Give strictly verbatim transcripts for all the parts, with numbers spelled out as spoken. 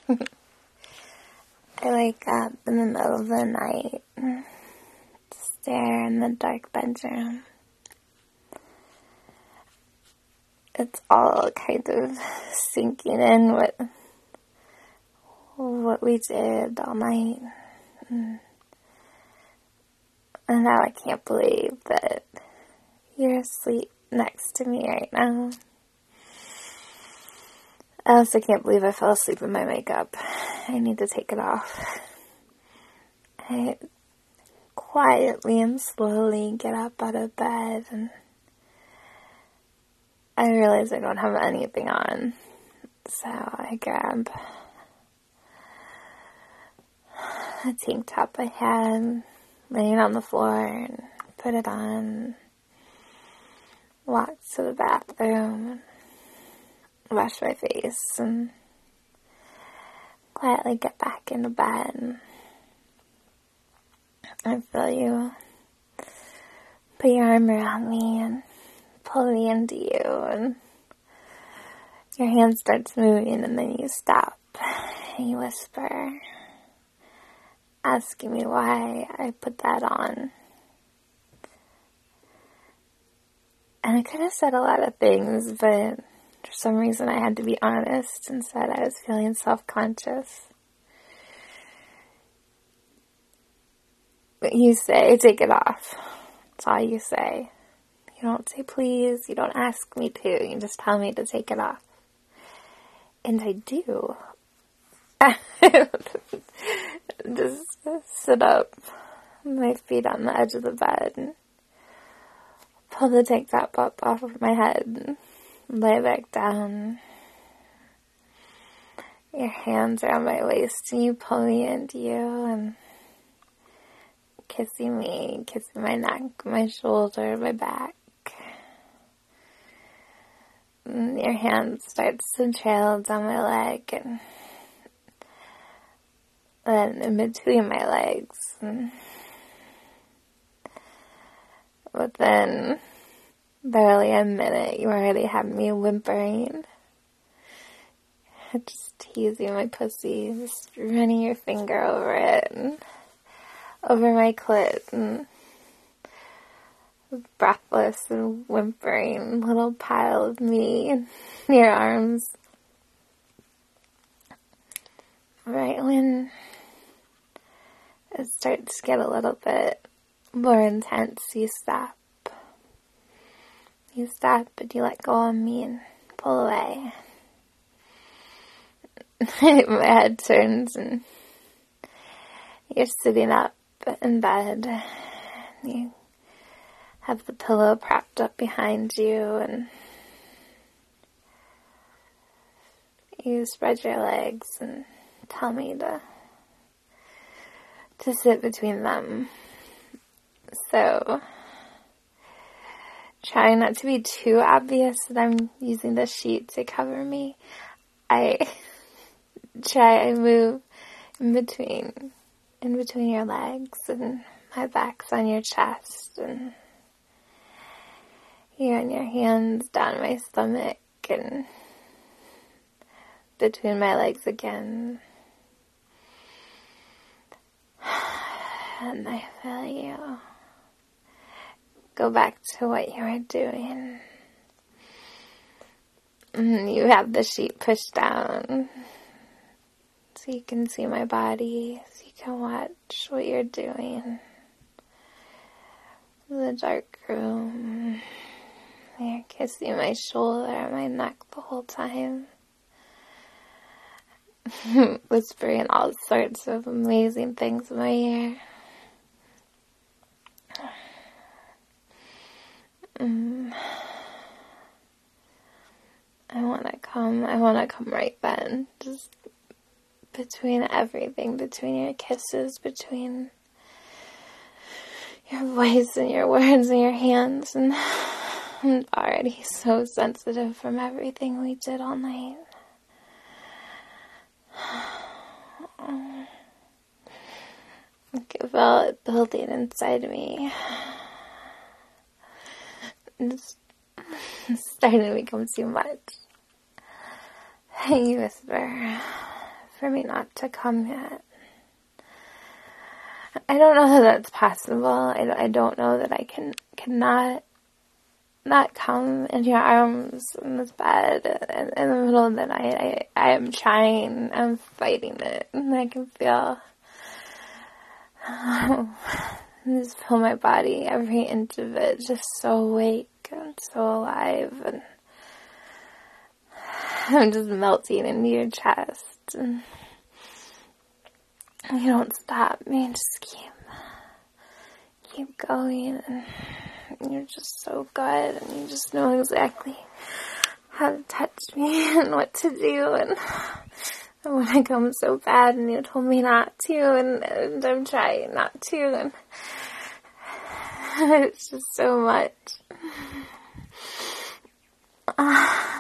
I wake up in the middle of the night, stare in the dark bedroom. It's all kind of sinking in what, what we did all night. And now I can't believe that you're asleep next to me right now. I also can't believe I fell asleep in my makeup. I need to take it off. I quietly and slowly get up out of bed, and I realize I don't have anything on. So I grab a tank top I had laying on the floor and put it on, walk to the bathroom, wash my face, and quietly get back into bed. I feel you put your arm around me and pull me into you, and your hand starts moving, and then you stop and you whisper, asking me why I put that on. And I could have said a lot of things, but for some reason I had to be honest and said I was feeling self-conscious. But you say, take it off. That's all you say. You don't say please, you don't ask me to, you just tell me to take it off. And I do. Just sit up, my feet on the edge of the bed, and pull the tank top up off of my head, and lay back down. Your hands around my waist, and you pull me into you, and kissing me, kissing my neck, my shoulder, my back. And your hand starts to trail down my leg, and then in between my legs. And within barely a minute, you already had me whimpering. Just teasing my pussy, just running your finger over it, and over my clit, and breathless and whimpering little pile of me in your arms. Right when it starts to get a little bit more intense, you stop. You stop, but you let go of me and pull away. My head turns, and you're sitting up in bed. You have the pillow propped up behind you, and you spread your legs and tell me to to sit between them. So, trying not to be too obvious that I'm using the sheet to cover me, I try and move in between, in between your legs, and my back's on your chest, and you run your hands down my stomach and between my legs again. And I feel you go back to what you were doing. And you have the sheet pushed down so you can see my body, so you can watch what you're doing. The dark room. You're kissing my shoulder and my neck the whole time. Whispering all sorts of amazing things in my ear. Mm. I want to come, I want to come right then. Just between everything, between your kisses, between your voice and your words and your hands. And I'm already so sensitive from everything we did all night. I can feel it building inside me. It's starting to become too much. You whisper, for me not to come yet. I don't know that that's possible. I, I don't know that I can cannot not come in your arms in this bed in, in the middle of the night. I, I am trying. I'm fighting it. And I can feel, oh, just feel my body, every inch of it, just so awake and so alive. And I'm just melting into your chest. And you don't stop me. Just keep, keep going. And you're just so good. And you just know exactly how to touch me and what to do. And I want to come so bad. And you told me not to. And, and I'm trying not to. And it's just so much. Uh,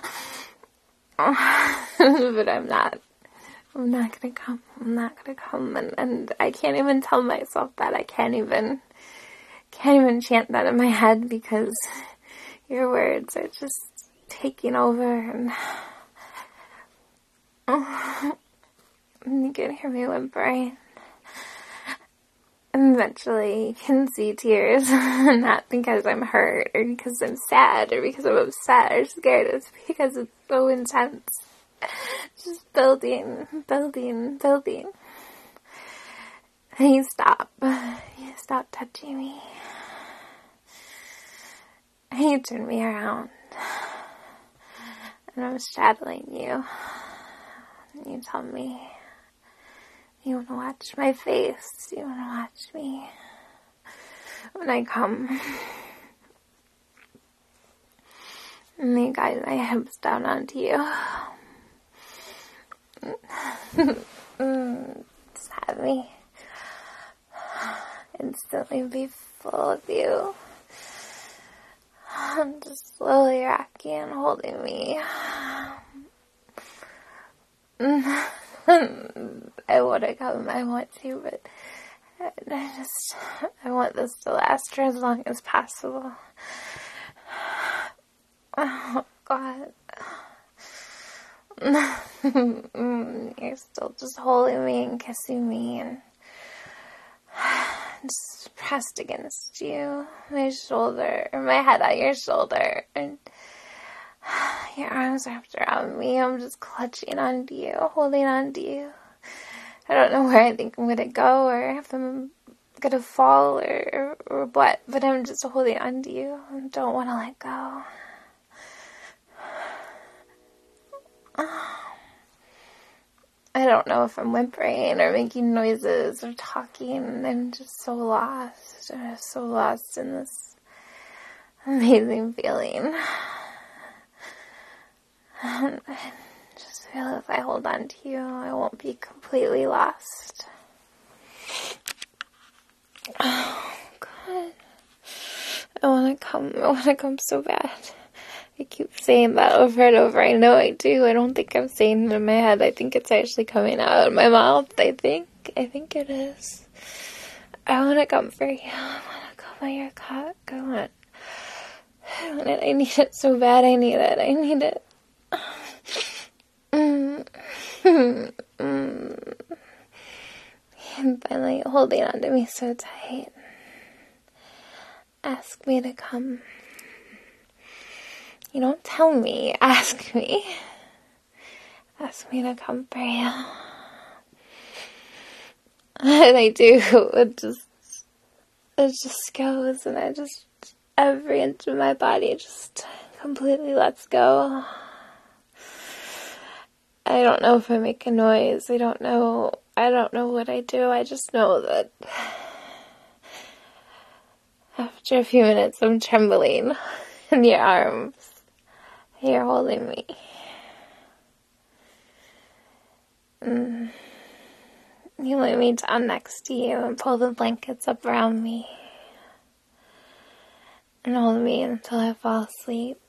but I'm not. I'm not gonna come. I'm not gonna come. And, and I can't even tell myself that. I can't even, can't even chant that in my head because your words are just taking over. And, oh, and you can hear me whimpering. And eventually you can see tears. Not because I'm hurt or because I'm sad or because I'm upset or scared. It's because it's so intense. Just building, building, building. And you stop. You stop touching me. And you turn me around. And I'm straddling you. And you tell me you want to watch my face. You want to watch me when I come. And you guide my hips down onto you. Just have me instantly be full of you. I'm just slowly rocking and holding me. I want to come, I want to, but I just, I want this to last for as long as possible. Oh, God. You're still just holding me and kissing me and just pressed against you, my shoulder, or my head on your shoulder, and your arms wrapped around me. I'm just clutching onto you, holding onto you. I don't know where I think I'm gonna go or if I'm gonna fall or, or, or what, but I'm just holding onto you. I don't want to let go. I don't know if I'm whimpering or making noises or talking. I'm just so lost. I'm so lost in this amazing feeling. I just feel if I hold on to you, I won't be completely lost. Oh, God. I want to come. I want to come so bad. I keep saying that over and over. I know I do. I don't think I'm saying it in my head. I think it's actually coming out of my mouth. I think. I think it is. I want to come for you. I want to come on your cock. I want, I want it. I need it so bad. I need it. I need it. Mm. Mm. And finally holding on to me so tight. Ask me to come. You don't tell me. Ask me. Ask me to come for you. And I do. It just, it just goes, and I just, every inch of my body just completely lets go. I don't know if I make a noise. I don't know. I don't know what I do. I just know that after a few minutes I'm trembling in your arms. You're holding me. Mm. You lay me down next to you and pull the blankets up around me. And hold me until I fall asleep.